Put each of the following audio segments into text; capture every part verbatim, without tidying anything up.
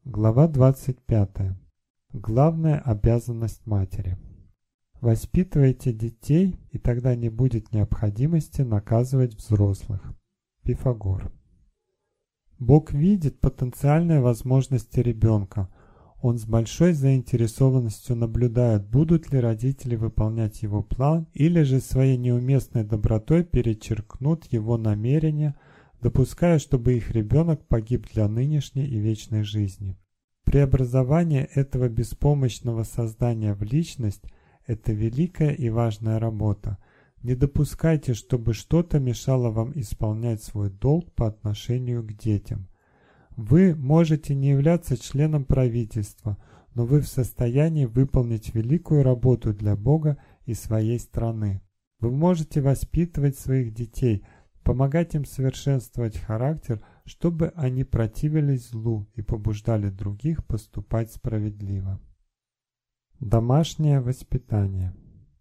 Глава двадцать пятая. Главная обязанность матери. Воспитывайте детей, и тогда не будет необходимости наказывать взрослых. Пифагор. Бог видит потенциальные возможности ребенка. Он с большой заинтересованностью наблюдает, будут ли родители выполнять его план, или же своей неуместной добротой перечеркнут его намерения, допуская, чтобы их ребенок погиб для нынешней и вечной жизни. Преобразование этого беспомощного создания в личность – это великая и важная работа. Не допускайте, чтобы что-то мешало вам исполнять свой долг по отношению к детям. Вы можете не являться членом правительства, но вы в состоянии выполнить великую работу для Бога и своей страны. Вы можете воспитывать своих детей, помогать им совершенствовать характер, чтобы они противились злу и побуждали других поступать справедливо. Домашнее воспитание.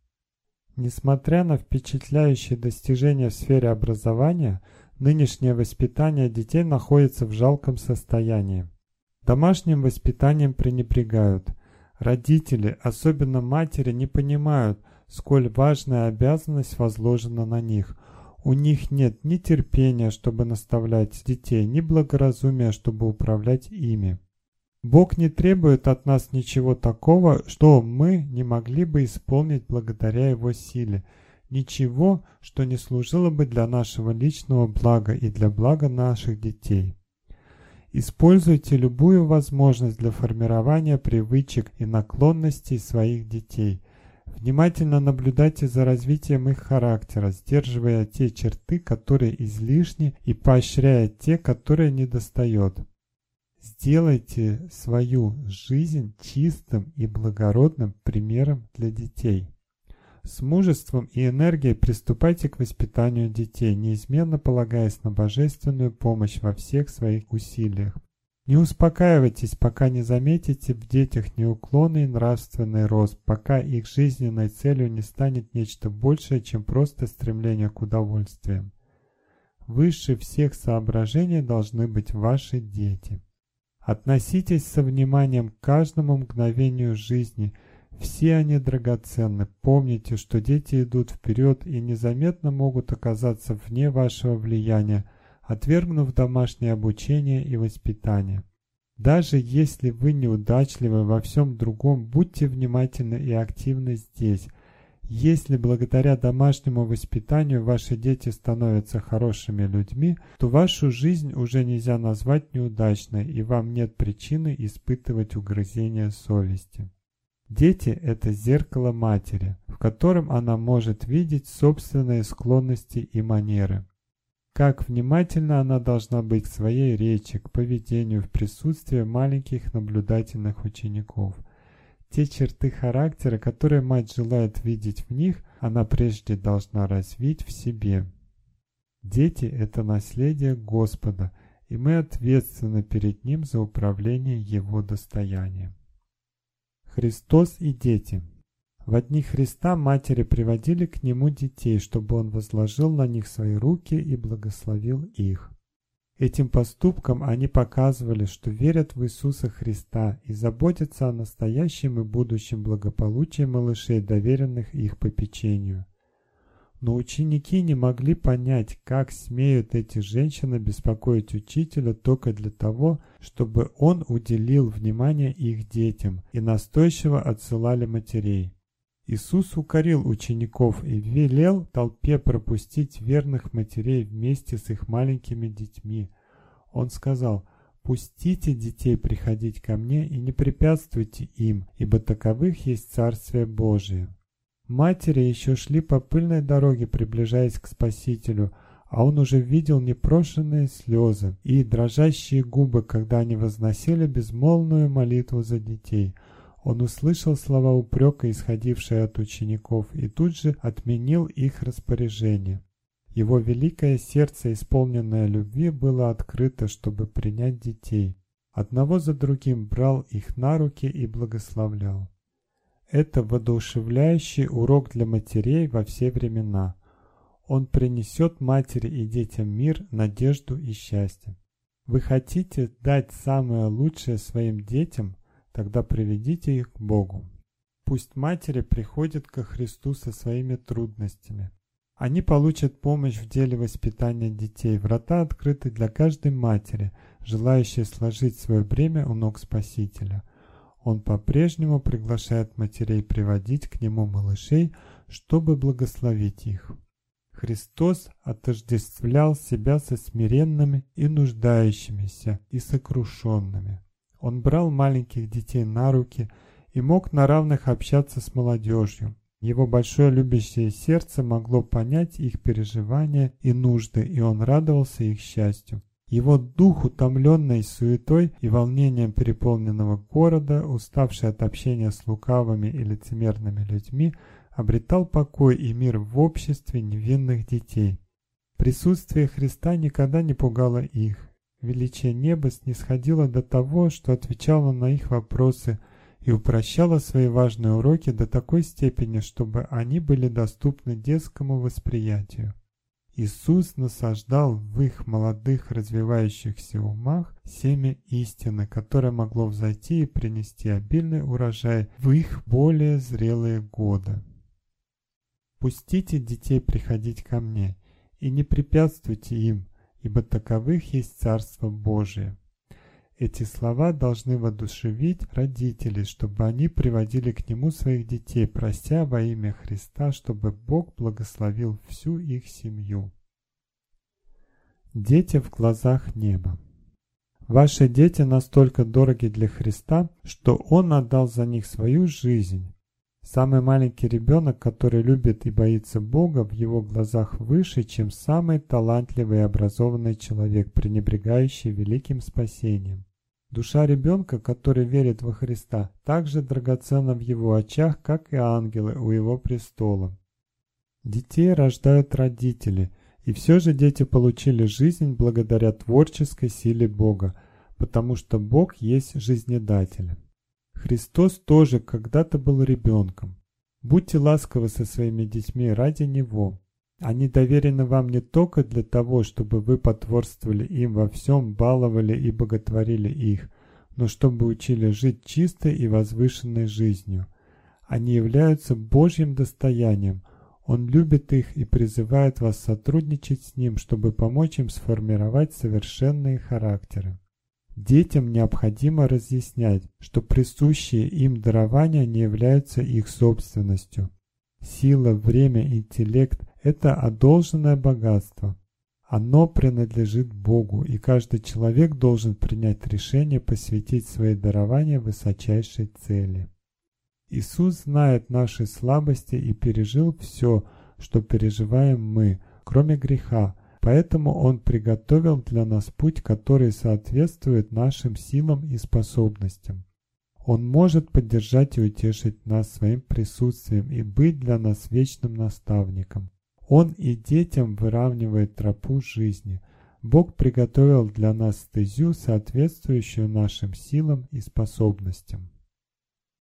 Несмотря на впечатляющие достижения в сфере образования, нынешнее воспитание детей находится в жалком состоянии. Домашним воспитанием пренебрегают. Родители, особенно матери, не понимают, сколь важная обязанность возложена на них. У них нет ни терпения, чтобы наставлять детей, ни благоразумия, чтобы управлять ими. Бог не требует от нас ничего такого, что мы не могли бы исполнить благодаря Его силе, ничего, что не служило бы для нашего личного блага и для блага наших детей. Используйте любую возможность для формирования привычек и наклонностей своих детей. Внимательно наблюдайте за развитием их характера, сдерживая те черты, которые излишни, и поощряя те, которые недостает. Сделайте свою жизнь чистым и благородным примером для детей. С мужеством и энергией приступайте к воспитанию детей, неизменно полагаясь на божественную помощь во всех своих усилиях. Не успокаивайтесь, пока не заметите в детях неуклонный нравственный рост, пока их жизненной целью не станет нечто большее, чем просто стремление к удовольствиям. Выше всех соображений должны быть ваши дети. Относитесь со вниманием к каждому мгновению жизни. Все они драгоценны. Помните, что дети идут вперед и незаметно могут оказаться вне вашего влияния, отвергнув домашнее обучение и воспитание. Даже если вы неудачливы во всем другом, будьте внимательны и активны здесь. Если благодаря домашнему воспитанию ваши дети становятся хорошими людьми, то вашу жизнь уже нельзя назвать неудачной, и вам нет причины испытывать угрызения совести. Дети – это зеркало матери, в котором она может видеть собственные склонности и манеры. Как внимательна она должна быть к своей речи, к поведению в присутствии маленьких наблюдательных учеников. Те черты характера, которые мать желает видеть в них, она прежде должна развить в себе. Дети – это наследие Господа, и мы ответственны перед Ним за управление Его достоянием. Христос и дети. В дни Христа матери приводили к Нему детей, чтобы Он возложил на них свои руки и благословил их. Этим поступком они показывали, что верят в Иисуса Христа и заботятся о настоящем и будущем благополучии малышей, доверенных их попечению. Но ученики не могли понять, как смеют эти женщины беспокоить учителя только для того, чтобы он уделил внимание их детям, и настойчиво отсылали матерей. Иисус укорил учеников и велел толпе пропустить верных матерей вместе с их маленькими детьми. Он сказал: «Пустите детей приходить ко мне и не препятствуйте им, ибо таковых есть Царствие Божие». Матери еще шли по пыльной дороге, приближаясь к Спасителю, а он уже видел непрошенные слезы и дрожащие губы, когда они возносили безмолвную молитву за детей. Он услышал слова упрека, исходившие от учеников, и тут же отменил их распоряжение. Его великое сердце, исполненное любви, было открыто, чтобы принять детей. Одного за другим брал их на руки и благословлял. Это воодушевляющий урок для матерей во все времена. Он принесет матери и детям мир, надежду и счастье. Вы хотите дать самое лучшее своим детям? Тогда приведите их к Богу. Пусть матери приходят ко Христу со своими трудностями. Они получат помощь в деле воспитания детей. Врата открыты для каждой матери, желающей сложить свое бремя у ног Спасителя. Он по-прежнему приглашает матерей приводить к Нему малышей, чтобы благословить их. Христос отождествлял себя со смиренными и нуждающимися, и сокрушенными. Он брал маленьких детей на руки и мог на равных общаться с молодежью. Его большое любящее сердце могло понять их переживания и нужды, и он радовался их счастью. Его дух, утомленный суетой и волнением переполненного города, уставший от общения с лукавыми и лицемерными людьми, обретал покой и мир в обществе невинных детей. Присутствие Христа никогда не пугало их. Величие неба снисходило до того, что отвечало на их вопросы и упрощало свои важные уроки до такой степени, чтобы они были доступны детскому восприятию. Иисус насаждал в их молодых развивающихся умах семя истины, которое могло взойти и принести обильный урожай в их более зрелые годы. «Пустите детей приходить ко мне, и не препятствуйте им, ибо таковых есть Царство Божие». Эти слова должны воодушевить родителей, чтобы они приводили к Нему своих детей, прося во имя Христа, чтобы Бог благословил всю их семью. Дети в глазах неба. Ваши дети настолько дороги для Христа, что Он отдал за них свою жизнь. Самый маленький ребенок, который любит и боится Бога, в его глазах выше, чем самый талантливый и образованный человек, пренебрегающий великим спасением. Душа ребенка, который верит во Христа, так же драгоценна в его очах, как и ангелы у его престола. Детей рождают родители, и все же дети получили жизнь благодаря творческой силе Бога, потому что Бог есть жизнедатель. Христос тоже когда-то был ребенком. Будьте ласковы со своими детьми ради Него. Они доверены вам не только для того, чтобы вы потворствовали им во всем, баловали и боготворили их, но чтобы учили жить чистой и возвышенной жизнью. Они являются Божьим достоянием. Он любит их и призывает вас сотрудничать с Ним, чтобы помочь им сформировать совершенные характеры. Детям необходимо разъяснять, что присущие им дарования не являются их собственностью. Сила, время, интеллект – это одолженное богатство. Оно принадлежит Богу, и каждый человек должен принять решение посвятить свои дарования высочайшей цели. Иисус знает наши слабости и пережил все, что переживаем мы, кроме греха, поэтому Он приготовил для нас путь, который соответствует нашим силам и способностям. Он может поддержать и утешить нас своим присутствием и быть для нас вечным наставником. Он и детям выравнивает тропу жизни. Бог приготовил для нас стезю, соответствующую нашим силам и способностям.